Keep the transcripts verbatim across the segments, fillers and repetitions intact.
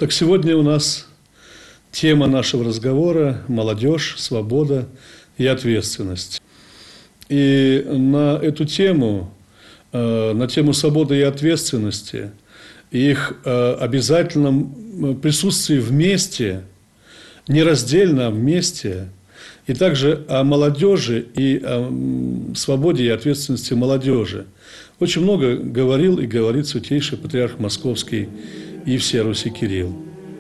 Так сегодня у нас тема нашего разговора – молодежь, свобода и ответственность. И на эту тему, на тему свободы и ответственности, их обязательном присутствии вместе, нераздельно, а вместе, и также о молодежи и о свободе и ответственности молодежи очень много говорил и говорит Святейший Патриарх Московский и всея Руси Кирилл.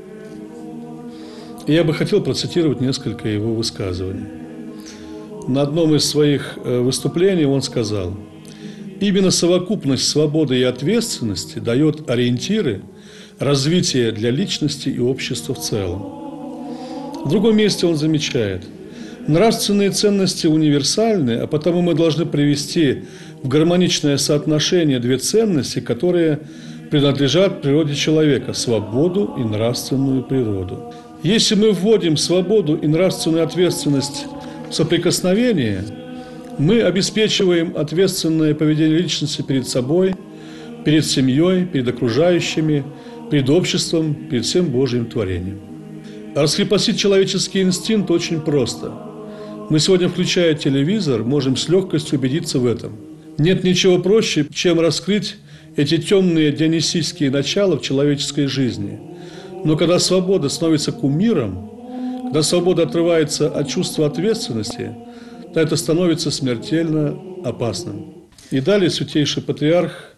И я бы хотел процитировать несколько его высказываний. На одном из своих выступлений он сказал: «Именно совокупность свободы и ответственности дает ориентиры развития для личности и общества в целом». В другом месте он замечает: «Нравственные ценности универсальны, а потому мы должны привести в гармоничное соотношение две ценности, которые принадлежат природе человека – свободу и нравственную природу. Если мы вводим свободу и нравственную ответственность в соприкосновение, мы обеспечиваем ответственное поведение личности перед собой, перед семьей, перед окружающими, перед обществом, перед всем Божьим творением. Раскрепостить человеческий инстинкт очень просто. Мы сегодня, включая телевизор, можем с легкостью убедиться в этом. Нет ничего проще, чем раскрыть эти темные дионисийские начала в человеческой жизни. Но когда свобода становится кумиром, когда свобода отрывается от чувства ответственности, то это становится смертельно опасным. И далее Святейший Патриарх,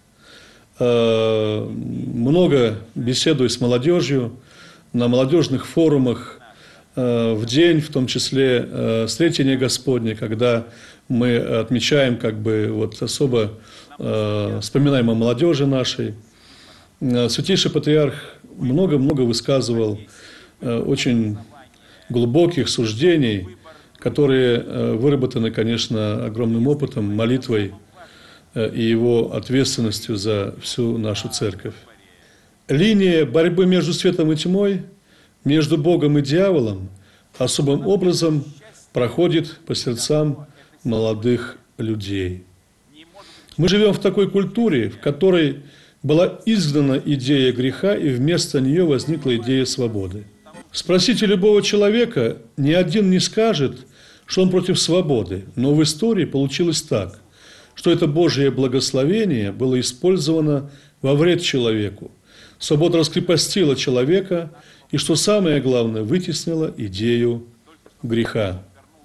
э, много беседуя с молодежью, на молодежных форумах, э, в день, в том числе э, Сретения Господня, когда мы отмечаем, как бы, вот особо э, вспоминаем о молодежи нашей, э, Святейший Патриарх много-много высказывал э, очень глубоких суждений, которые э, выработаны, конечно, огромным опытом, молитвой э, и его ответственностью за всю нашу церковь. Линия борьбы между светом и тьмой, между Богом и дьяволом особым образом проходит по сердцам молодых людей. Мы живем в такой культуре, в которой была изгнана идея греха, и вместо нее возникла идея свободы. Спросите любого человека, ни один не скажет, что он против свободы, но в истории получилось так, что это Божье благословение было использовано во вред человеку. Свобода раскрепостила человека и, что самое главное, вытеснила идею греха.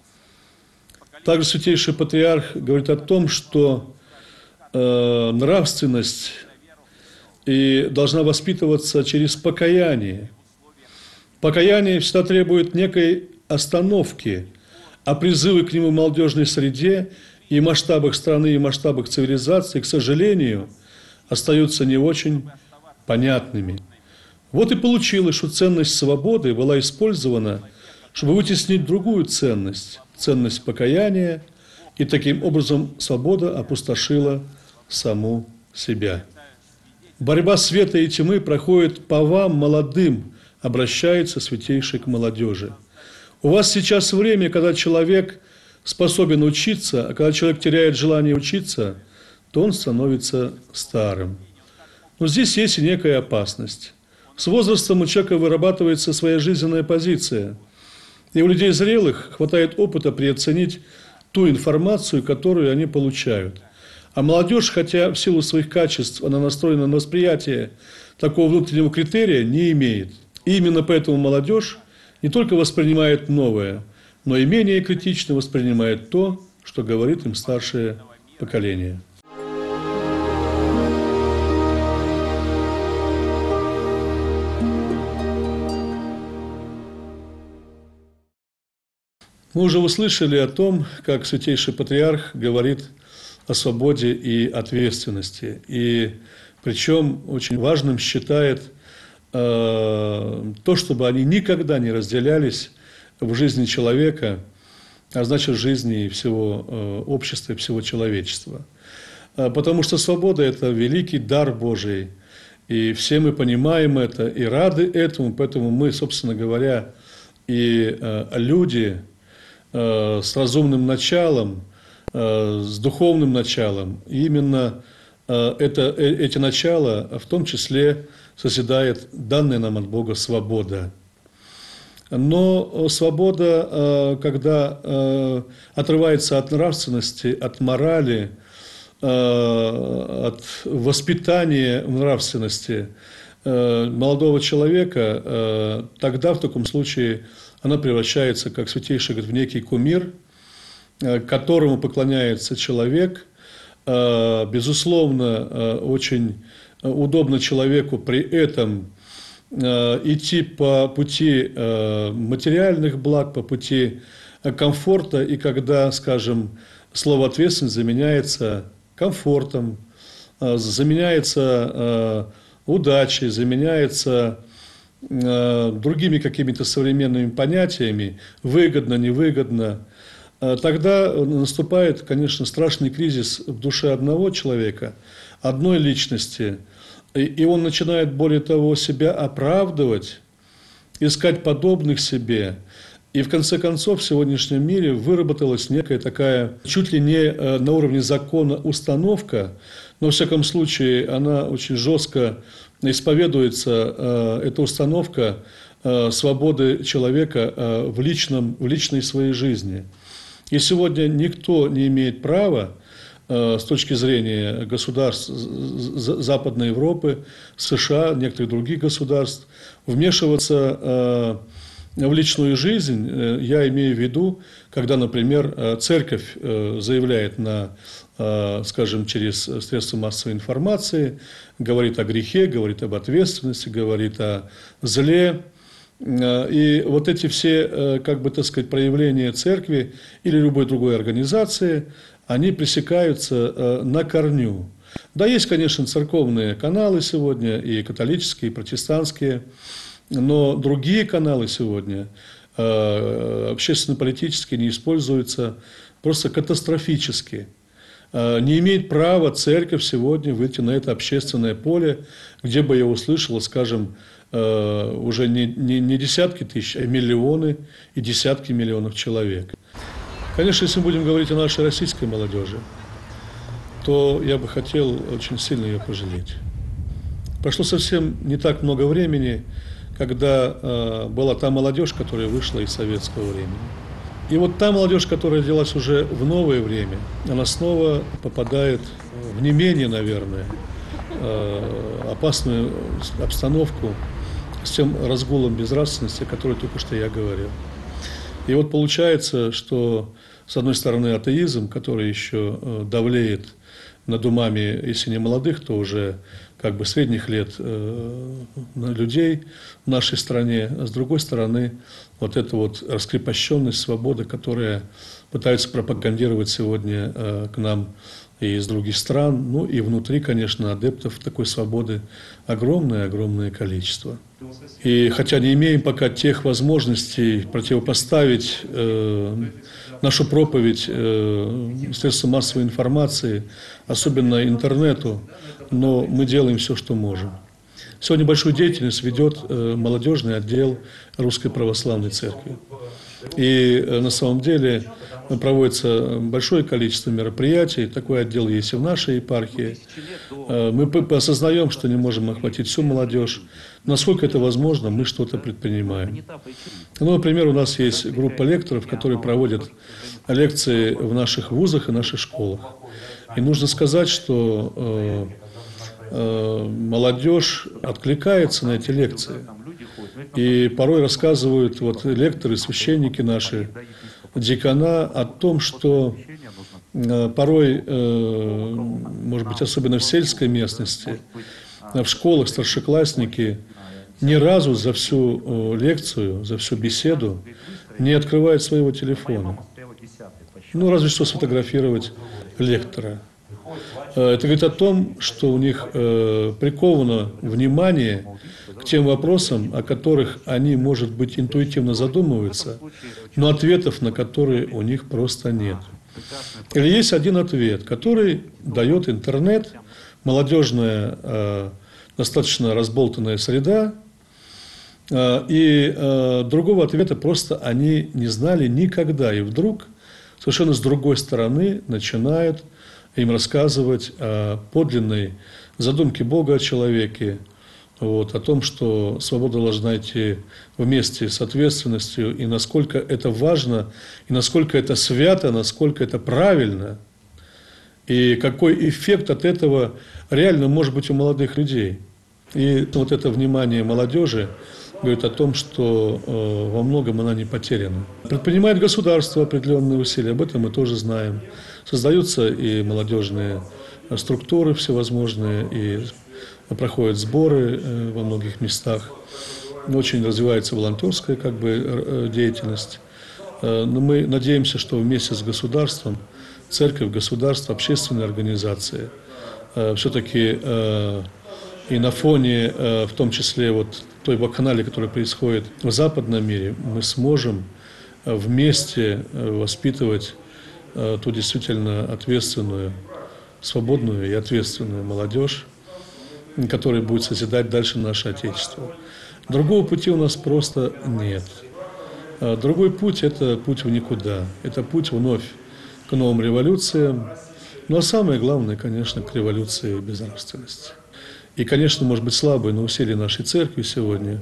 Также Святейший Патриарх говорит о том, что э, нравственность и должна воспитываться через покаяние. Покаяние всегда требует некой остановки, а призывы к нему в молодежной среде и масштабах страны, и масштабах цивилизации, к сожалению, остаются не очень понятными. Вот и получилось, что ценность свободы была использована, чтобы вытеснить другую ценность, ценность покаяния, и таким образом свобода опустошила саму себя. Борьба света и тьмы проходит по вам, молодым, обращается Святейший к молодежи. У вас сейчас время, когда человек способен учиться, а когда человек теряет желание учиться, то он становится старым. Но здесь есть и некая опасность. С возрастом у человека вырабатывается своя жизненная позиция. И у людей зрелых хватает опыта переоценить ту информацию, которую они получают. А молодежь, хотя в силу своих качеств она настроена на восприятие такого внутреннего критерия, не имеет. И именно поэтому молодежь не только воспринимает новое, но и менее критично воспринимает то, что говорит им старшее поколение. Мы уже услышали о том, как Святейший Патриарх говорит о свободе и ответственности. И причем очень важным считает э, то, чтобы они никогда не разделялись в жизни человека, а значит, в жизни всего э, общества и всего человечества. Э, потому что свобода – это великий дар Божий, и все мы понимаем это и рады этому, поэтому мы, собственно говоря, и э, люди э, с разумным началом, э, с духовным началом, и именно э, это, э, эти начала в том числе созидает данная нам от Бога свобода. Но свобода, когда отрывается от нравственности, от морали, от воспитания нравственности молодого человека, тогда в таком случае она превращается, как Святейший говорит, в некий кумир, которому поклоняется человек. Безусловно, очень удобно человеку при этом идти по пути материальных благ, по пути комфорта, и когда, скажем, слово «ответственность» заменяется комфортом, заменяется удачей, заменяется другими какими-то современными понятиями, выгодно, невыгодно, тогда наступает, конечно, страшный кризис в душе одного человека, одной личности, и он начинает, более того, себя оправдывать, искать подобных себе. И в конце концов в сегодняшнем мире выработалась некая такая, чуть ли не на уровне закона установка, но, во всяком случае, она очень жестко исповедуется, эта установка свободы человека в, личном, в личной своей жизни. И сегодня никто не имеет права, с точки зрения государств Западной Европы, США, некоторых других государств, вмешиваться в личную жизнь. Я имею в виду, когда, например, церковь заявляет на, скажем, через средства массовой информации, говорит о грехе, говорит об ответственности, говорит о зле. И вот эти все, как бы, так сказать, проявления церкви или любой другой организации, они пресекаются на корню. Да, есть, конечно, церковные каналы сегодня, и католические, и протестантские, но другие каналы сегодня, общественно-политические, не используются просто катастрофически. Не имеет права церковь сегодня выйти на это общественное поле, где бы я услышал, скажем, уже не, не, не десятки тысяч, а миллионы и десятки миллионов человек. Конечно, если мы будем говорить о нашей российской молодежи, то я бы хотел очень сильно ее пожалеть. Прошло совсем не так много времени, когда э, была та молодежь, которая вышла из советского времени. И вот та молодежь, которая родилась уже в новое время, она снова попадает в не менее, наверное, э, опасную обстановку с тем разгулом безнравственности, о которой только что я говорил. И вот получается, что, с одной стороны, атеизм, который еще э, давлеет над умами, если не молодых, то уже как бы средних лет э, людей в нашей стране, а с другой стороны, вот эта вот раскрепощенность, свобода, которая пытаются пропагандировать сегодня э, к нам и из других стран, ну и внутри, конечно, адептов такой свободы огромное-огромное количество. И хотя не имеем пока тех возможностей противопоставить э, нашу проповедь э, средствам массовой информации, особенно интернету, но мы делаем все, что можем. Сегодня большую деятельность ведет э, молодежный отдел Русской Православной Церкви. И э, на самом деле проводится большое количество мероприятий, такой отдел есть и в нашей епархии. Э, мы осознаем, что не можем охватить всю молодежь. Насколько это возможно, мы что-то предпринимаем. Ну, например, у нас есть группа лекторов, которые проводят лекции в наших вузах и наших школах. И нужно сказать, что э, э, молодежь откликается на эти лекции. И порой рассказывают вот, лекторы, священники наши, дьякона о том, что э, порой, э, может быть, особенно в сельской местности, в школах старшеклассники ни разу за всю э, лекцию, за всю беседу не открывают своего телефона. Ну, разве что сфотографировать лектора. Это говорит о том, что у них э, приковано внимание к тем вопросам, о которых они, может быть, интуитивно задумываются, но ответов на которые у них просто нет. Или есть один ответ, который дает интернет, молодежная, э, достаточно разболтанная среда, э, и э, другого ответа просто они не знали никогда. И вдруг совершенно с другой стороны начинают им рассказывать о подлинной задумке Бога о человеке, Вот, о том, что свобода должна идти вместе с ответственностью, и насколько это важно, и насколько это свято, насколько это правильно, и какой эффект от этого реально может быть у молодых людей. И вот это внимание молодежи говорит о том, что э, во многом она не потеряна. Предпринимает государство определенные усилия, об этом мы тоже знаем. Создаются и молодежные структуры всевозможные, и проходят сборы э, во многих местах. Очень развивается волонтерская как бы деятельность. Э, но мы надеемся, что вместе с государством, церковь, государство, общественные организации, э, все-таки э, и на фоне, э, в том числе, вот той вакханалии, которая происходит в западном мире, мы сможем вместе воспитывать э, ту действительно ответственную, свободную и ответственную молодежь, которая будет созидать дальше наше Отечество. Другого пути у нас просто нет. Другой путь – это путь в никуда. Это путь вновь к новым революциям. Ну а самое главное, конечно, к революции безнравственности. И, конечно, может быть, слабые, но усилия нашей церкви сегодня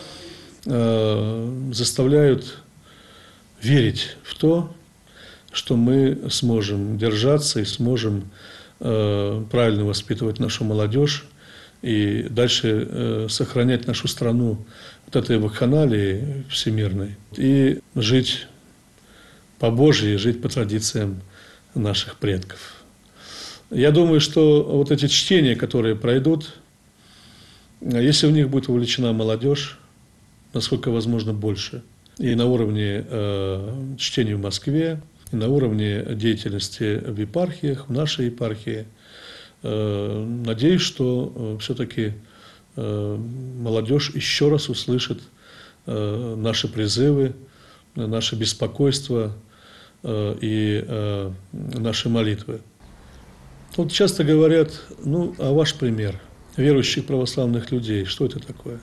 э, заставляют верить в то, что мы сможем держаться и сможем э, правильно воспитывать нашу молодежь и дальше э, сохранять нашу страну от этой вакханалии всемирной и жить по Божьей, жить по традициям наших предков. Я думаю, что вот эти чтения, которые пройдут, если в них будет вовлечена молодежь, насколько возможно больше, и на уровне э, чтений в Москве, и на уровне деятельности в епархиях, в нашей епархии, э, надеюсь, что э, все-таки э, молодежь еще раз услышит э, наши призывы, наше беспокойство э, и э, наши молитвы. Вот часто говорят, ну, а ваш пример верующих православных людей, что это такое?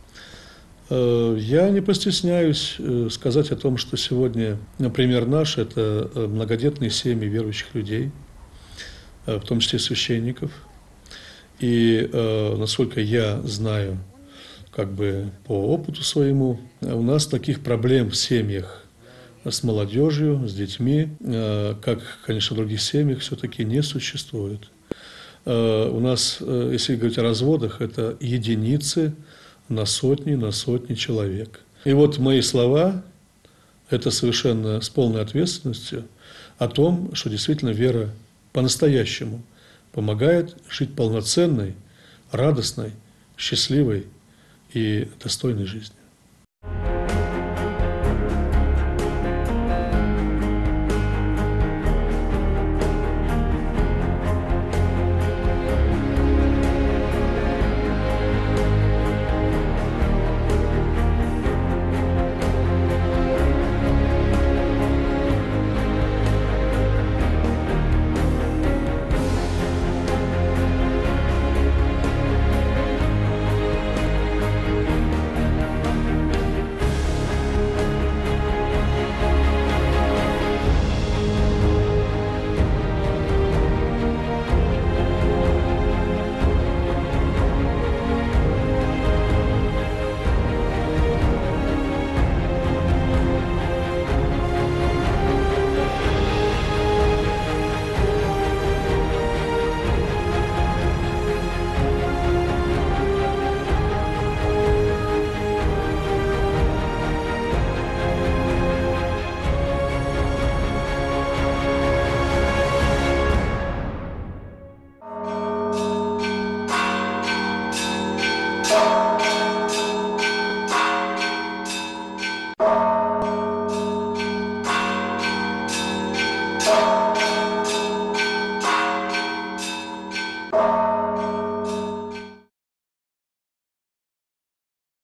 Я не постесняюсь сказать о том, что сегодня, например, наш – это многодетные семьи верующих людей, в том числе священников. И, насколько я знаю, как бы по опыту своему, у нас таких проблем в семьях с молодежью, с детьми, как, конечно, в других семьях, все-таки не существует. У нас, если говорить о разводах, это единицы на сотни, на сотни человек. И вот мои слова – это совершенно с полной ответственностью о том, что действительно вера по-настоящему помогает жить полноценной, радостной, счастливой и достойной жизнью.